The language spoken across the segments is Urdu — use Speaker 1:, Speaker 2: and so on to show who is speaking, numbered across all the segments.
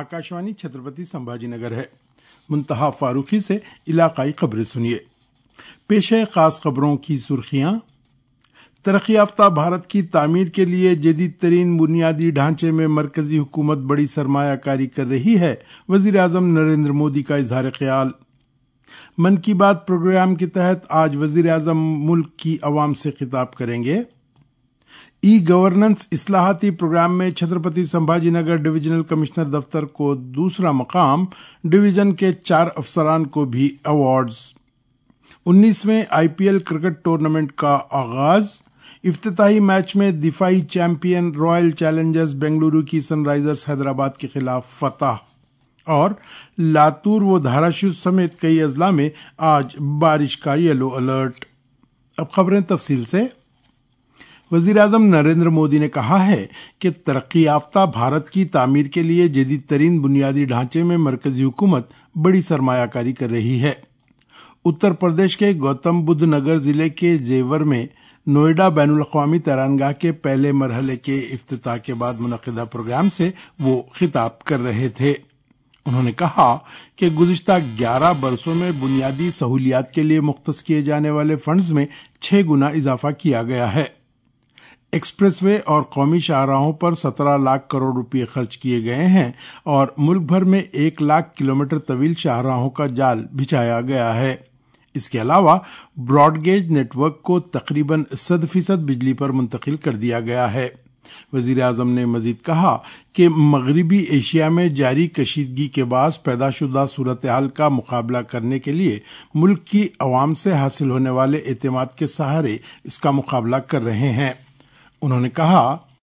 Speaker 1: आकाशवाणी छत्रपति संभाजी नगर है। मुंतहा फारूकी से इलाकाई खबरें सुनिए। पेश है खास खबरों की सुर्खियां। तरक्की याफ्ता भारत की तामीर के लिए जदीद तरीन बुनियादी ढांचे में मरकजी हुकूमत बड़ी सरमायाकारी कर रही है, वजीर आजम नरेंद्र मोदी का इजहार ख्याल। मन की बात प्रोग्राम के तहत आज वजीर आजम मुल्क की आवाम से खिताब करेंगे। ई गवर्नेंस इस्लाहाती प्रोग्राम में छत्रपति संभाजी नगर डिविजनल कमिश्नर दफ्तर को दूसरा मकाम, डिवीजन के 4 अफसरान को भी अवार्ड्स। 19वें IPL क्रिकेट टूर्नामेंट का आगाज। इफ्तिताही मैच में दिफाई चैंपियन रॉयल चैलेंजर्स बेंगलुरु की सनराइजर्स हैदराबाद के खिलाफ फतह। और लातूर व धाराशिव समेत कई अजला में आज बारिश का येलो अलर्ट। अब खबरें तफसील से। वजीर आजम नरेंद्र मोदी ने कहा है कि तरक्की याफ्ता भारत की तामीर के लिए जदीद तरीन बुनियादी ढांचे में मरकजी हुकूमत बड़ी सरमायाकारी कर रही है। उत्तर प्रदेश के गौतम बुद्ध नगर जिले के जेवर में नोएडा बैनुल अक़वामी तैरानगाह के पहले मरहले के इफ्तिताह के बाद मुनक़िदा प्रोग्राम से वो खिताब कर रहे थे। उन्होंने कहा कि गुज़िश्ता 11 बरसों में बुनियादी सहूलियात के लिए मुख्तस किए जाने वाले फंड्स में 6 गुना इजाफा किया गया है। एक्सप्रेसवे और कौमी शाहराहों पर 17 लाख करोड़ रुपए खर्च किए गए हैं और मुल्क भर में 1 लाख किलोमीटर तवील शाहराहों का जाल बिछाया गया है। इसके अलावा ब्रॉडगेज नेटवर्क को तकरीबन 100% बिजली पर मुंतकिल कर दिया गया है। वजीर आजम ने मजीद कहा कि मगरबी एशिया में जारी कशीदगी के बायस पैदाशुदा सूरत हाल का मुकाबला करने के लिए मुल्क की अवाम से हासिल होने वाले एतमाद के सहारे इसका मुकाबला कर रहे हैं। उन्होंने कहा,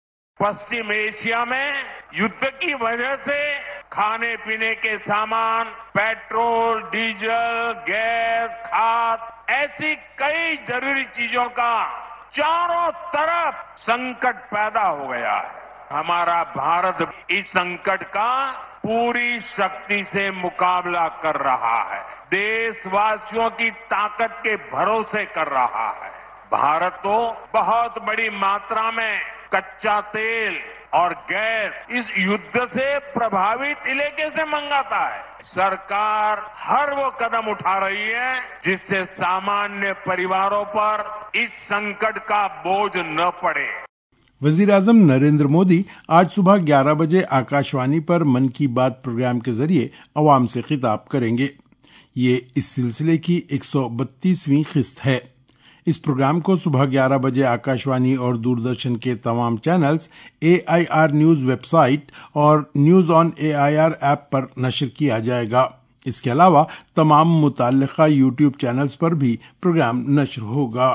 Speaker 2: पश्चिम एशिया में युद्ध की वजह से खाने पीने के सामान, पेट्रोल, डीजल, गैस, खाद, ऐसी कई जरूरी चीजों का चारों तरफ संकट पैदा हो गया है। हमारा भारत इस संकट का पूरी शक्ति से मुकाबला कर रहा है, देशवासियों की ताकत के भरोसे कर रहा है। भारत तो बहुत बड़ी मात्रा में कच्चा तेल और गैस इस युद्ध से प्रभावित इलाके से मंगाता है। सरकार हर वो कदम उठा रही है जिससे सामान्य परिवारों पर इस संकट का बोझ न पड़े।
Speaker 1: वजीर आजम नरेंद्र मोदी आज सुबह 11 बजे आकाशवाणी पर मन की बात प्रोग्राम के जरिए अवाम से खिताब करेंगे। ये इस सिलसिले की 132वीं किस्त है। इस प्रोग्राम को सुबह 11 बजे आकाशवाणी और दूरदर्शन के तमाम चैनल्स, AIR न्यूज वेबसाइट और न्यूज ऑन AIR ऐप पर नशर किया जाएगा। इसके अलावा तमाम मुताल्लिका YouTube चैनल्स पर भी प्रोग्राम नशर होगा।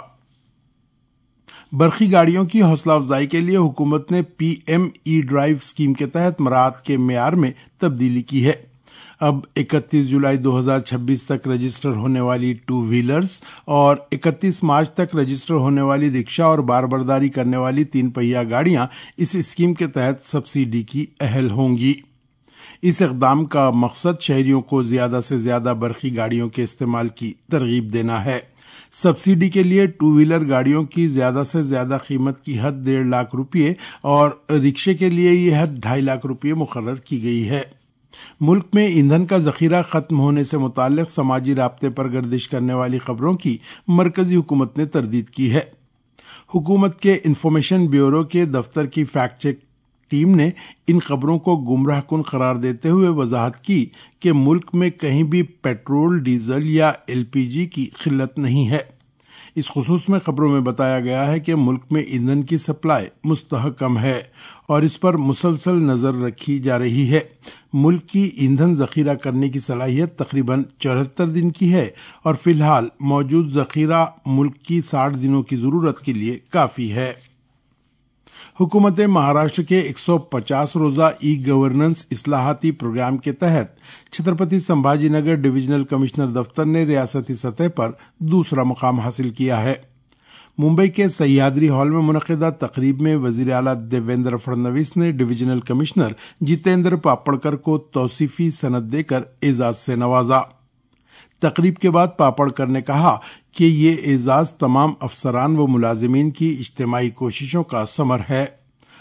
Speaker 1: बरखी गाड़ियों की हौसला अफजाई के लिए हुकूमत ने PM E-ड्राइव स्कीम के तहत मराहत के मेयार में तब्दीली की है। अब 31 जुलाई 2026 तक रजिस्टर होने वाली 2 व्हीलर्स और 31 मार्च तक रजिस्टर होने वाली रिक्शा और बारबरदारी करने वाली 3 पहिया गाड़ियां इस स्कीम के तहत सब्सिडी की अहल होंगी। इस इक़दाम का मकसद शहरियों को ज्यादा से ज्यादा बरखी गाड़ियों के इस्तेमाल की तरगीब देना है। सब्सिडी के लिए 2 व्हीलर गाड़ियों की ज्यादा से ज्यादा कीमत की हद 1.5 लाख रुपये और रिक्शे के लिए यह हद 2.5 लाख रुपये मुकर्रर की गई है। मुल्क में ईंधन का जखीरा खत्म होने से मुताल्लिक समाजी राब्ते पर गर्दिश करने वाली खबरों की मरकजी हुकूमत ने तरदीद की है। हुकूमत के इंफॉर्मेशन ब्यूरो के दफ्तर की फैक्ट चेक टीम ने इन खबरों को गुमराह कुन करार देते हुए वजाहत की कि मुल्क में कहीं भी पेट्रोल, डीजल या LPG की किल्लत नहीं है। इस खुसूस में खबरों में बताया गया है कि मुल्क में ईंधन की सप्लाई मुस्तहकम है और इस पर मुसलसल नजर रखी जा रही है। मुल्क की ईंधन जखीरा करने की सलाहियत तकरीबन 74 दिन की है और फिलहाल मौजूद जखीरा मुल्क की 60 दिनों की जरूरत के लिए काफी है। हुकूमत महाराष्ट्र के 150 रोजा ई गवर्नेंस इस्लाहाती प्रोग्राम के तहत छत्रपति संभाजी नगर डिविजनल कमिश्नर दफ्तर ने रियासती सतह पर दूसरा मुकाम हासिल किया है। मुंबई के सह्याद्री हॉल में मुनक़िदा तकरीब में वजीर आला देवेंद्र फडणवीस ने डिविजनल कमिश्नर जितेंद्र पापड़कर को तौसीफी सनद देकर एजाज से नवाजा। तकरीब के बाद पापड़कर ने कहा कि ये एजाज तमाम अफसरान व मुलाजिमीन की इज्तिमाई कोशिशों का समर है।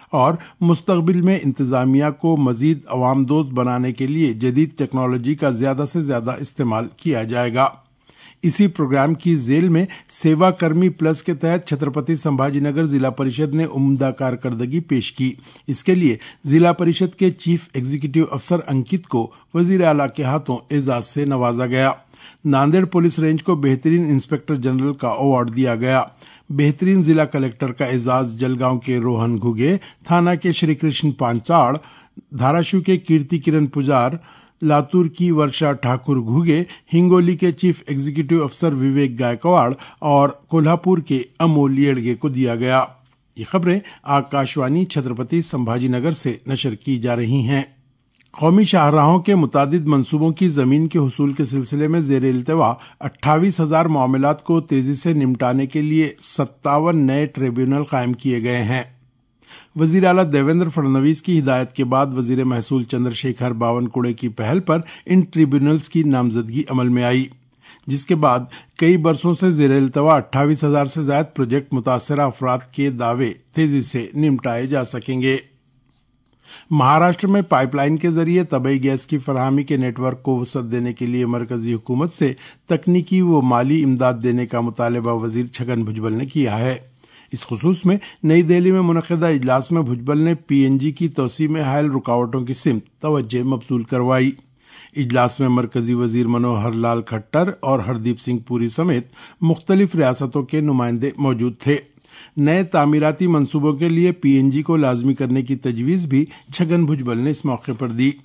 Speaker 1: اور مستقبل میں انتظامیہ کو مزید عوام دوست بنانے کے لیے جدید ٹیکنالوجی کا زیادہ سے زیادہ استعمال کیا جائے گا۔ اسی پروگرام کی ذیل میں سیوا کرمی پلس کے تحت چھترپتی سمبھاجی نگر ضلع پریشد نے عمدہ کارکردگی پیش کی۔ اس کے لیے ضلع پریشد کے چیف ایگزیکٹو افسر انکت کو وزیر اعلیٰ کے ہاتھوں اعزاز سے نوازا گیا۔ ناندیڑ پولیس رینج کو بہترین انسپکٹر جنرل کا ایوارڈ دیا گیا۔ بہترین ضلع کلکٹر کا اعزاز جلگاؤں کے روہن گھگے، تھانہ کے شری کرشن پانچاڑ، دھاراشو کے کیرتی کرن پجار، لاتور کی ورشا ٹھاکر گھوگے، ہنگولی کے چیف ایگزیکٹو افسر وویک گائیکواڑ اور کولہاپور کے امول یڑگے کو دیا گیا۔ یہ خبریں آکاشوانی چھترپتی سمبھاجی نگر سے نشر کی جا رہی ہیں۔ قومی شاہراہوں کے متعدد منصوبوں کی زمین کے حصول کے سلسلے میں زیر التوا 28,000 معاملات کو تیزی سے نمٹانے کے لیے 57 نئے ٹریبیونل قائم کیے گئے ہیں۔ وزیر اعلیٰ دیویندر فڈنویس کی ہدایت کے بعد وزیر محصول چندر شیکھر باونکوڑے کی پہل پر ان ٹریبیونلز کی نامزدگی عمل میں آئی، جس کے بعد کئی برسوں سے زیر التوا 28,000 سے زائد پروجیکٹ متاثرہ افراد کے دعوے تیزی سے نمٹائے جا سکیں گے۔ مہاراشٹر میں پائپ لائن کے ذریعے طبعی گیس کی فراہمی کے نیٹ ورک کو وسعت دینے کے لیے مرکزی حکومت سے تکنیکی و مالی امداد دینے کا مطالبہ وزیر چھگن بھجبل نے کیا ہے۔ اس خصوص میں نئی دہلی میں منعقدہ اجلاس میں بھجبل نے پی این جی کی توسیع میں حائل رکاوٹوں کی سمت توجہ مبذول کروائی۔ اجلاس میں مرکزی وزیر منوہر لال کھٹر اور ہردیپ سنگھ پوری سمیت مختلف ریاستوں کے نمائندے موجود تھے۔ نئے تعمیراتی منصوبوں کے لیے پی این جی کو لازمی کرنے کی تجویز بھی چھگن بھجبل نے اس موقع پر دی۔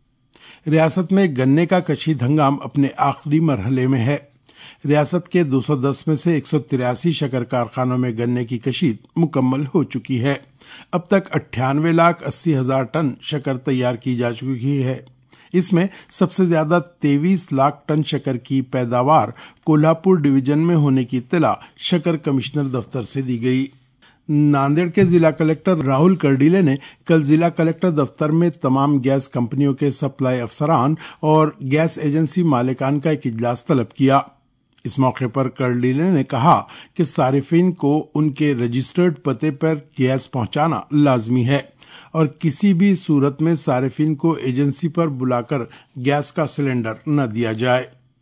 Speaker 1: ریاست میں گنے کا کشید ہنگام اپنے آخری مرحلے میں ہے۔ ریاست کے 210 میں سے 183 شکر کارخانوں میں گنے کی کشید مکمل ہو چکی ہے۔ اب تک 98,80,000 ٹن شکر تیار کی جا چکی ہے۔ اس میں سب سے زیادہ 23 لاکھ ٹن شکر کی پیداوار کولہاپور ڈویژن میں ہونے کی اطلاع شکر کمشنر دفتر سے دی گئی۔ ناندیڑ کے ضلع کلکٹر راہل کرڈیلے نے کل ضلع کلکٹر دفتر میں تمام گیس کمپنیوں کے سپلائی افسران اور گیس ایجنسی مالکان کا ایک اجلاس طلب کیا۔ اس موقع پر کرڈیلے نے کہا کہ صارفین کو ان کے رجسٹرڈ پتے پر گیس پہنچانا لازمی ہے اور کسی بھی صورت میں صارفین کو ایجنسی پر بلا کر گیس کا سلنڈر نہ دیا جائے۔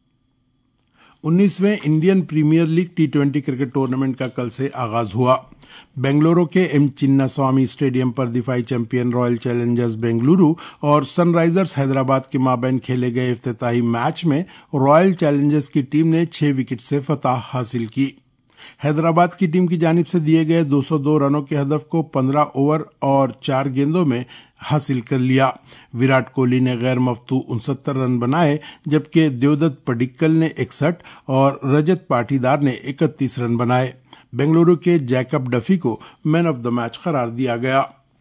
Speaker 1: 19ویں Indian Premier League T20 cricket tournament کا کل سے آغاز ہوا۔ بنگلورو کے ایم چنا سوامی اسٹیڈیم پر دفاعی چیمپئن رائل چیلنجرز بنگلورو اور سن رائزرز حیدرآباد کے مابین کھیلے گئے افتتاحی میچ میں رائل چیلنجرز کی ٹیم نے 6 وکٹ سے فتح حاصل کی۔ حیدرآباد کی ٹیم کی جانب سے دیے گئے 202 رنوں کے ہدف کو 15 اوور اور 4 گیندوں میں حاصل کر لیا۔ وراٹ کوہلی نے غیر مفتوح 69 رن بنائے، جبکہ دیودت پڈکل نے 61 اور رجت پاٹیدار نے 31 رن بنائے۔ بنگلورو کے جیکب ڈفی کو مین آف دا میچ قرار دیا گیا۔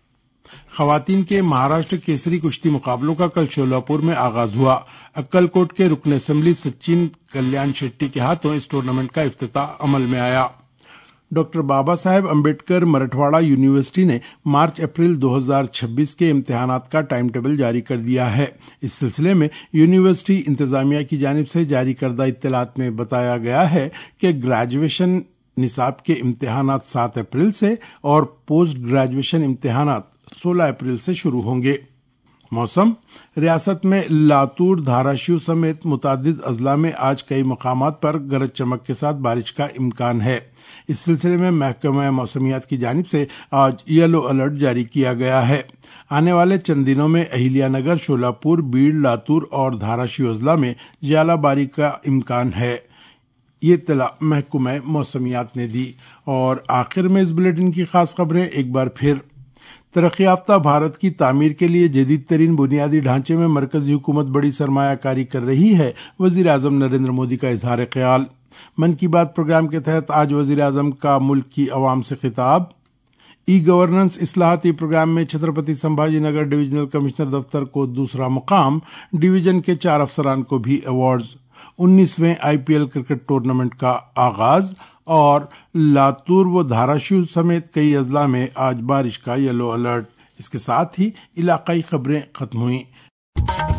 Speaker 1: خواتین کے مہاراشٹر کیسری کشتی مقابلوں کا کل شولاپور میں آغاز ہوا۔ اکل کوٹ کے رکن اسمبلی سچن کلیان شیٹی کے ہاتھوں اس ٹورنامنٹ کا افتتاح عمل میں آیا۔ ڈاکٹر بابا صاحب امبیڈکر مراٹھواڑہ یونیورسٹی نے مارچ اپریل 2026 کے امتحانات کا ٹائم ٹیبل جاری کر دیا ہے۔ اس سلسلے میں یونیورسٹی انتظامیہ کی جانب سے جاری کردہ اطلاعات میں بتایا گیا ہے کہ گریجویشن نصاب کے امتحانات 7 اپریل سے اور پوسٹ گریجویشن امتحانات 16 اپریل سے شروع ہوں گے۔ موسم: ریاست میں لاتور، دھاراشو سمیت متعدد اضلاع میں آج کئی مقامات پر گرج چمک کے ساتھ بارش کا امکان ہے۔ اس سلسلے میں محکمہ موسمیات کی جانب سے آج یلو الرٹ جاری کیا گیا ہے۔ آنے والے چند دنوں میں اہلیہ نگر، شولاپور، بیڑ، لاتور اور دھاراشو اضلاع میں ژالہ باری کا امکان ہے۔ یہ اطلاع محکمہ موسمیات نے دی۔ اور آخر میں اس بلیٹن کی خاص خبریں ایک بار پھر۔ ترقی یافتہ بھارت کی تعمیر کے لیے جدید ترین بنیادی ڈھانچے میں مرکزی حکومت بڑی سرمایہ کاری کر رہی ہے، وزیر اعظم نریندر مودی کا اظہار خیال۔ من کی بات پروگرام کے تحت آج وزیر اعظم کا ملک کی عوام سے خطاب۔ ای گورننس اصلاحاتی پروگرام میں چھترپتی سمبھاجی نگر ڈویژنل کمشنر دفتر کو دوسرا مقام، ڈویژن کے 4 افسران کو بھی ایوارڈز۔ 19ویں IPL کرکٹ ٹورنامنٹ کا آغاز اور لاتور و دھاراشو سمیت کئی اضلاع میں آج بارش کا یلو الرٹ۔ اس کے ساتھ ہی علاقائی خبریں ختم ہوئیں۔